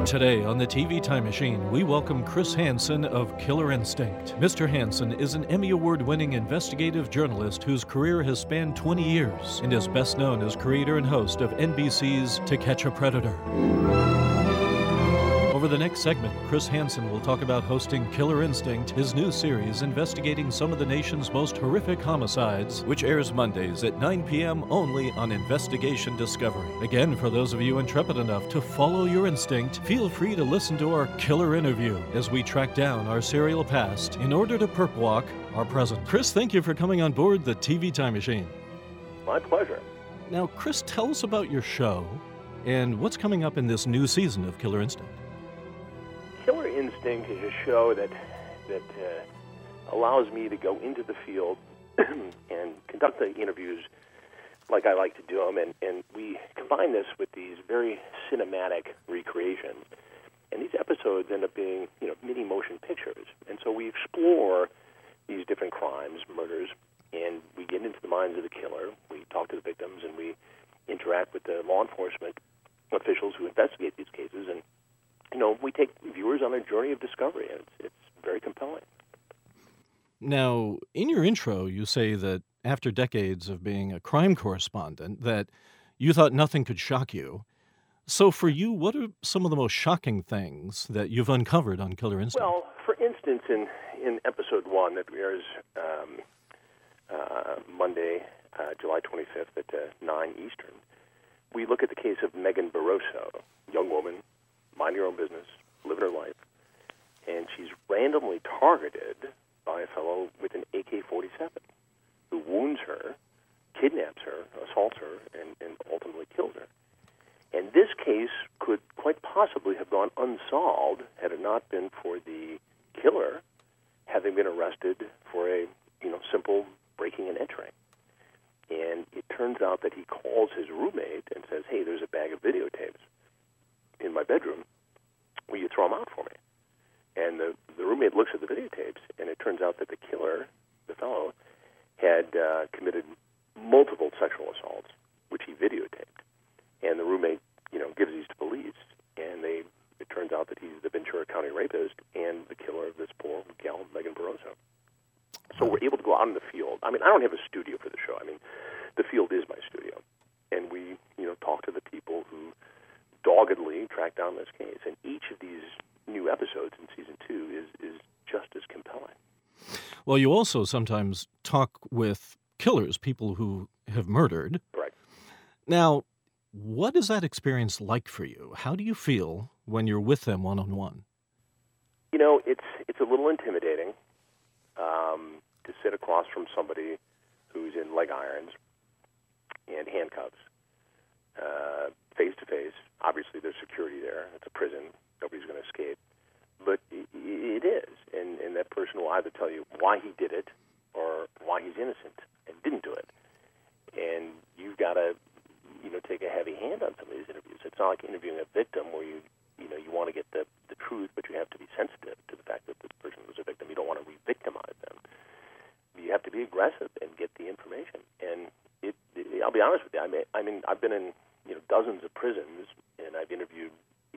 Today on the TV Time Machine, we welcome Chris Hansen of Killer Instinct. Mr. Hansen is an Emmy Award-winning investigative journalist whose career has spanned 20 years and is best known as creator and host of NBC's To Catch a Predator. Over the next segment, Chris Hansen will talk about hosting Killer Instinct, his new series investigating some of the nation's most horrific homicides, which airs Mondays at 9 p.m. only on Investigation Discovery. Again, for those of you intrepid enough to follow your instinct, feel free to listen to our killer interview as we track down our serial past in order to perp walk our present. Chris, thank you for coming on board the TV Time Machine. My pleasure. Now, Chris, tell us about your show and what's coming up in this new season of Killer Instinct. Killer Instinct is a show that allows me to go into the field and conduct the interviews like I like to do them, and we combine this with these very cinematic recreations. And these episodes end up being, mini motion pictures. And so we explore these different crimes, murders, and we get into the minds of the killer. We talk to the victims, and we interact with the law enforcement officials who investigate these cases, and we take viewers on a journey of discovery, and it's very compelling. Now, in your intro, you say that after decades of being a crime correspondent, that you thought nothing could shock you. So for you, what are some of the most shocking things that you've uncovered on Killer Instinct? Well, for instance, in episode 1 that airs Monday, July 25th at 9 Eastern, we look at the case of Megan Barroso, young woman, mind your own business, living her life, and she's randomly targeted by a fellow with an AK-47 who wounds her, kidnaps her, assaults her, and ultimately kills her. And this case could quite possibly have gone unsolved had it not been for the killer having been arrested for a simple breaking and entering. And it turns out that he calls his roommate and says, "Hey, there's a bag of videotapes in my bedroom, will you throw them out for me?" And the roommate looks at the videotapes, and it turns out that the killer, the fellow, had committed multiple sexual assaults, which he videotaped. And the roommate, gives these to police, and it turns out that he's the Ventura County rapist and the killer of this poor gal, Megan Barroso. So we're able to go out in the field. I don't have a studio for the show. The field is my studio. And we, talk to the people who doggedly track down this case. And each of these new episodes in season 2 is just as compelling. Well, you also sometimes talk with killers, people who have murdered. Correct. Now, what is that experience like for you? How do you feel when you're with them one-on-one? It's a little intimidating to sit across from somebody who's in leg irons and handcuffs, face to face. Obviously, there's security there. It's a prison. Nobody's going to escape. But it is. And that person will either tell you why he did it or why he's innocent and didn't do it. And you've got to, take a heavy hand on some of these interviews. It's not like interviewing a victim where you want to get the truth, but you have to be sensitive to the fact that this person was a victim. You don't want to re-victimize them. You have to be aggressive and get the information. And I'll be honest with you. I've been in dozens of prisons, and I've interviewed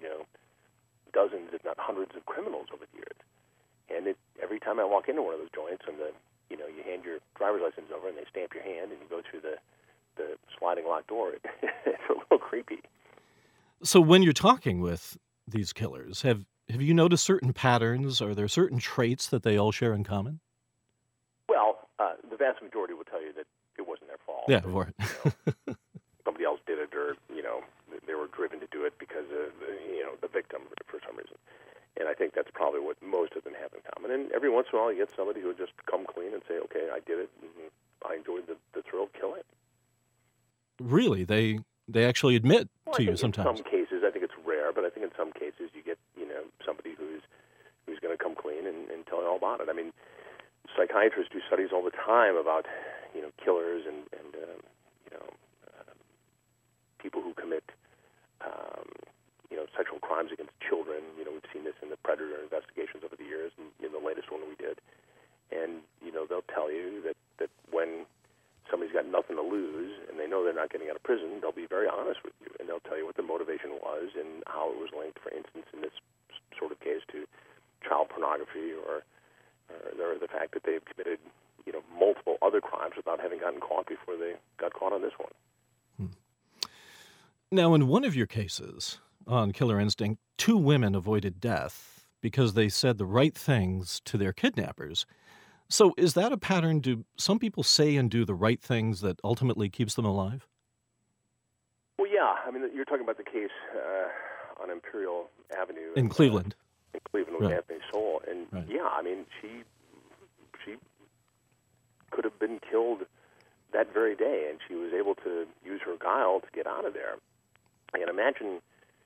dozens, if not hundreds, of criminals over the years. And every time I walk into one of those joints, and you hand your driver's license over, and they stamp your hand, and you go through the sliding locked door, it's a little creepy. So when you're talking with these killers, have you noticed certain patterns? Are there certain traits that they all share in common? Well, the vast majority will tell you that it wasn't their fault. Yeah, right. Somebody else did it, or they were driven to do it because of the victim for some reason. And I think that's probably what most of them have in common. And every once in a while, you get somebody who will just come clean and say, "Okay, I did it, and I enjoyed the thrill of killing." Really, they actually admit to you sometimes. In some cases, I think it's rare, but I think in some cases you get somebody who's going to come clean and tell you all about it. Psychiatrists do studies all the time about killers and people who commit sexual crimes against children. We've seen this in the Predator investigations over the years, and in the latest one we did. And they'll tell you that when somebody's got nothing to lose and they know they're not getting out of prison, they'll be very honest with you, and they'll tell you what the motivation was and how it was linked, for instance, in this sort of case to child pornography or the fact that they've committed, multiple other crimes without having gotten caught before they got caught on this one. Now, in one of your cases on Killer Instinct, 2 women avoided death because they said the right things to their kidnappers. So is that a pattern? Do some people say and do the right things that ultimately keeps them alive? Well, yeah. I mean, you're talking about the case on Imperial Avenue. In Cleveland. In Cleveland with Right. Anthony Sowell. And, Right. yeah, I mean, she could have been killed that very day, and she was able to use her guile to get out of there. And imagine,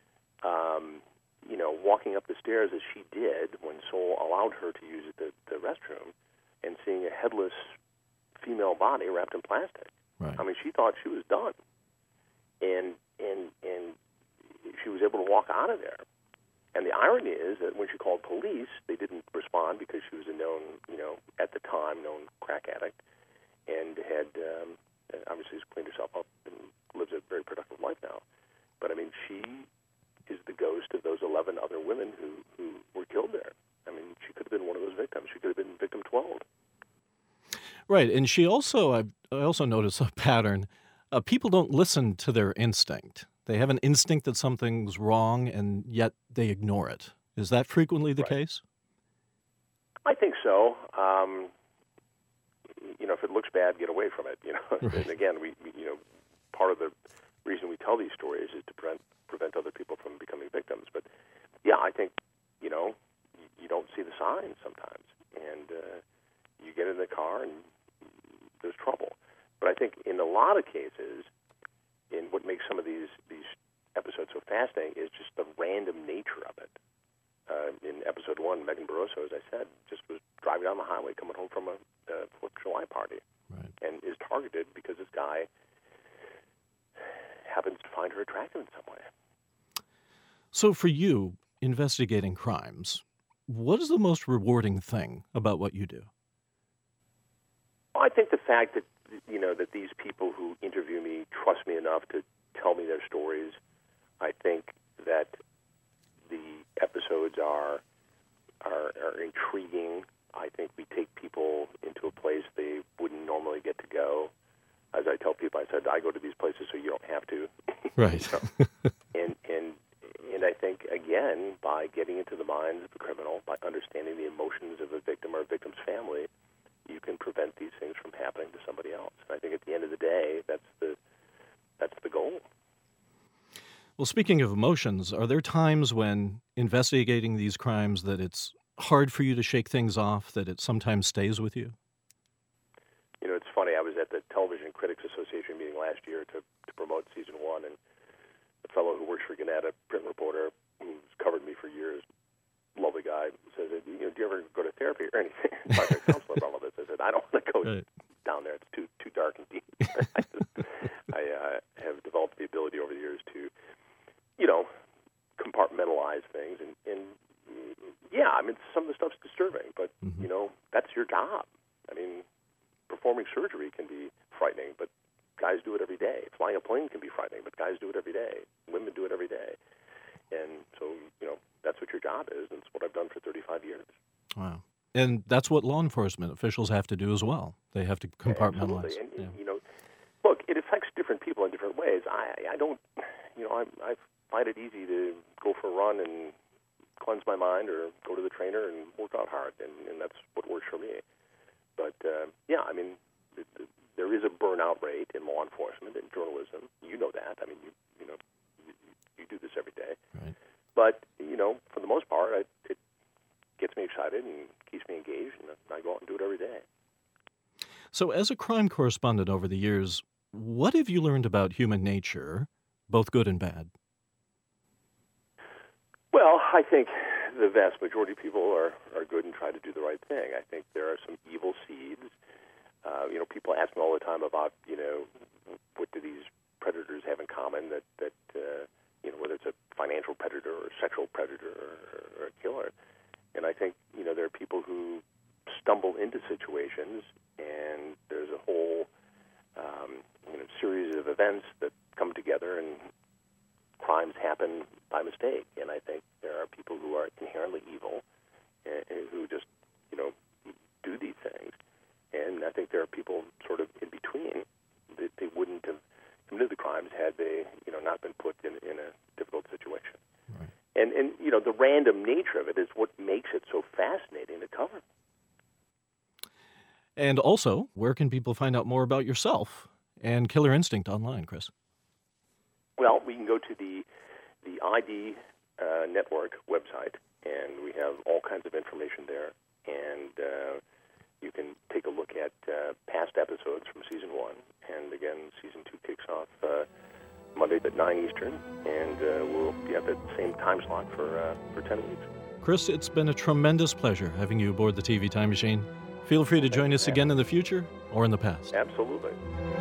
walking up the stairs as she did when Sowell allowed her to use the restroom and seeing a headless female body wrapped in plastic. Right. I mean, she thought she was done. And she was able to walk out of there. And the irony is that when she called police, they didn't respond because she was a known, at the time, known crack addict and had obviously has cleaned herself up and lives a very productive life now. But, I mean, she is the ghost of those 11 other women who were killed there. I mean, she could have been one of those victims. She could have been victim 12. Right. And she also, I also notice a pattern. People don't listen to their instinct. They have an instinct that something's wrong, and yet they ignore it. Is that frequently the case? I think so. If it looks bad, get away from it. Right. And again, we part of the reason we tell these stories is to prevent other people from becoming victims. But yeah, I think you don't see the signs sometimes, and you get in the car and there's trouble. But I think in a lot of cases, in what makes some of these episodes so fascinating is just the random nature of it. In episode 1, Megan Barroso, as I said, just was driving down the highway coming home from a 4th of July party, Right. and is targeted because this guy happens to find her attractive in some way. So for you, investigating crimes, what is the most rewarding thing about what you do? Well, I think the fact that that these people who interview me trust me enough to tell me their stories. I think that the episodes are intriguing. I think we take people into a place they wouldn't normally get to go. As I tell people, I said, I go to these places so you don't have to. Right. And I think, again, by getting into the minds of a criminal, by understanding the emotions of a victim or a victim's family, you can prevent these things from happening to somebody else. And I think at the end of the day, that's the goal. Well, speaking of emotions, are there times when investigating these crimes that it's hard for you to shake things off, that it sometimes stays with you? It's funny. I was at the Television Critics Association meeting last year to promote season 1, and a fellow who works for Gannett, a print reporter who's covered me for years, lovely guy, says, do you ever go to therapy or anything? Talk to a counselor about all this. I said, I don't want to go down there. It's too dark and deep. I have developed the ability over the years to, compartmentalize things. And yeah, I mean, some of the stuff's disturbing, but, that's your job. I mean, performing surgery can be frightening, but guys do it every day. Flying a plane can be frightening, but guys do it every day. Women do it every day. And so, that's what your job is, and it's what I've done for 35 years. Wow. And that's what law enforcement officials have to do as well. They have to compartmentalize. Absolutely. And, look, it affects different people in different ways. I don't, I find it easy to go for a run and cleanse my mind or go to the trainer and work out hard, and that's what works for me. But, yeah, I mean, there is a burnout rate in law enforcement and journalism. You know that. I mean, you do this every day. Right. But, for the most part, it gets me excited and keeps me engaged, and I go out and do it every day. So as a crime correspondent over the years, what have you learned about human nature, both good and bad? Well, I think the vast majority of people are good and try to do the right thing. I think there are some evil seeds. People ask me all the time about, what do these predators have in common that whether it's a financial predator or a sexual predator or a killer. And I think, there are people who stumble into situations, and there's a whole series of events that come together, and crimes happen by mistake. And I think there are people who are inherently evil and who just, do these things. And I think there are people sort of in between that they wouldn't have committed the crimes had they, not been put in a difficult situation. Right. And the random nature of it is what makes it so fascinating to cover. And also, where can people find out more about yourself and Killer Instinct online, Chris? Well, we can go to the ID Network website, and we have all kinds of information there. And you can take a look at past episodes from Season 1. And again, Season 2 kicks off Monday at 9 Eastern, and we'll be at the same time slot for 10 weeks. Chris, it's been a tremendous pleasure having you aboard the TV Time Machine. Feel free to join us again in the future or in the past. Absolutely.